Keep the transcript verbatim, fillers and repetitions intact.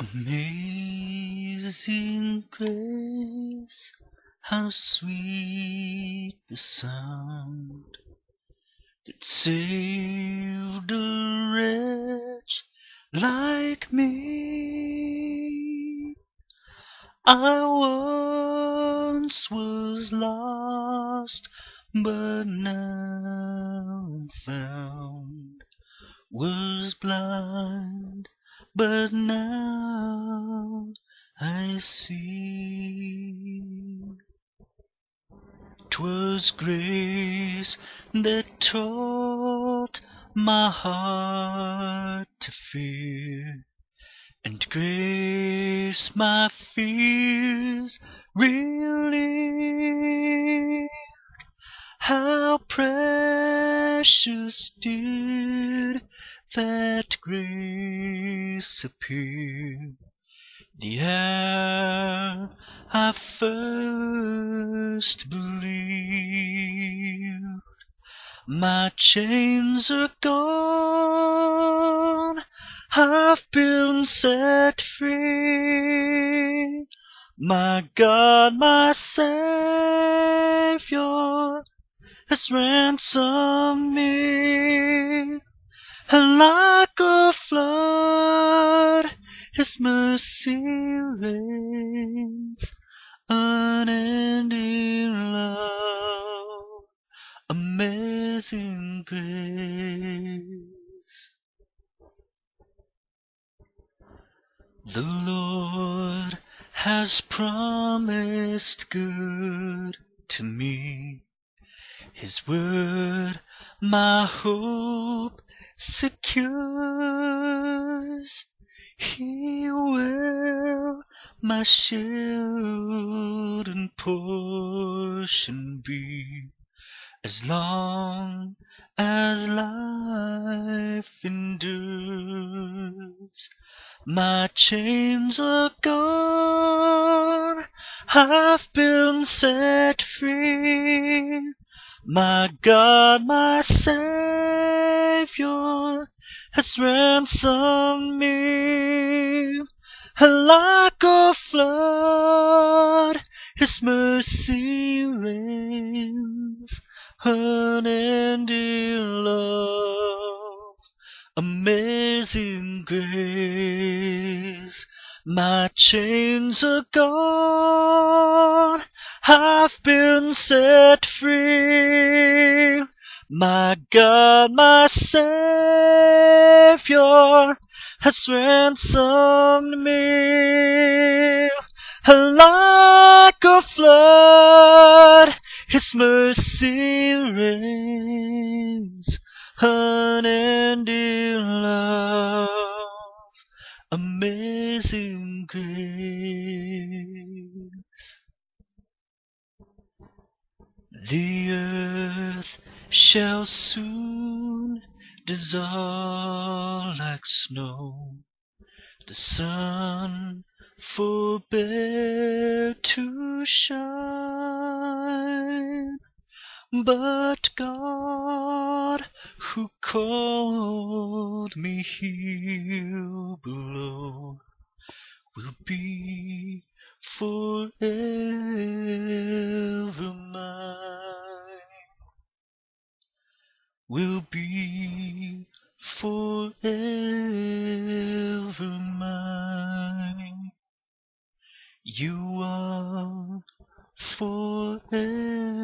Amazing grace, how sweet the sound that saved a wretch like me. I once was lost, but now am found, was blind, but now I see. 'Twas grace that taught my heart to fear, and grace my fears relieved. How precious did that grace appear the hour I first believed. My chains are gone, I've been set free. My God, my Savior has ransomed me, and like a flood His mercy reigns, unending love, amazing grace. The Lord has promised good to me. His word my hope secures. He will my shield and portion be, as long as life endures. My chains are gone, I've been set free. My God, my Savior has ransomed me, and like a flood His mercy reigns, unending love, amazing grace. My chains are gone, I've been set free. My God, my Savior has ransomed me, and like a flood His mercy reigns, unending love, amazing grace. The earth shall soon dissolve like snow, the sun forbear to shine, but God, who called me here below, will be forever mine, will be forever mine. You are forever